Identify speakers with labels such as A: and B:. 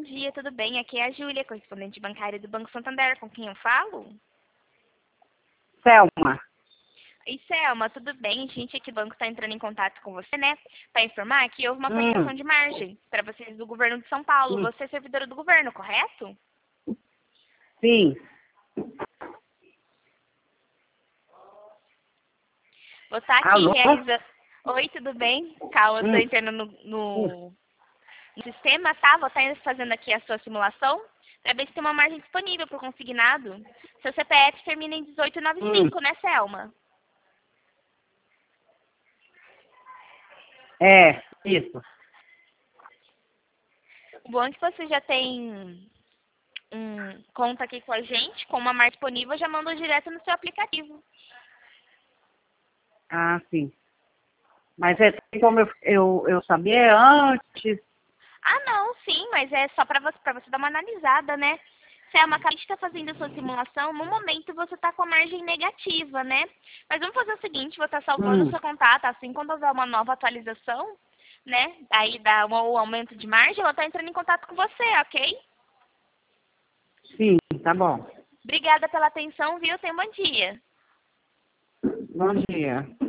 A: dia, tudo bem? Aqui é a Júlia, correspondente bancária do Banco Santander, com quem eu falo?
B: Selma.
A: E Selma, tudo bem? A gente aqui do banco está entrando em contato com você, né? Para informar que houve uma atualização de margem para vocês do governo de São Paulo. Você é servidora do governo, correto?
B: Sim.
A: Vou estar aqui
B: Alô?
A: realizando... Oi, tudo bem? Calma, eu estou entrando no sistema, tá? Vou estar fazendo aqui a sua simulação para ver se tem uma margem disponível para o consignado. Seu CPF termina em 1895, né, Selma?
B: É, isso.
A: O bom é que você já tem conta aqui com a gente, com uma margem disponível, eu já mando direto no seu aplicativo.
B: Ah, sim. Mas tem como eu saber antes?
A: Ah, não, sim, mas é só para você dar uma analisada, né? Selma, acabei de estar fazendo a sua simulação, no momento você está com a margem negativa, né? Mas vamos fazer o seguinte, vou estar salvando o seu contato, assim, quando houver uma nova atualização, né? Aí dá um aumento de margem, eu vou estar entrando em contato com você, ok?
B: Sim, tá bom.
A: Obrigada pela atenção, viu? Tenha um bom dia.
B: Bom dia.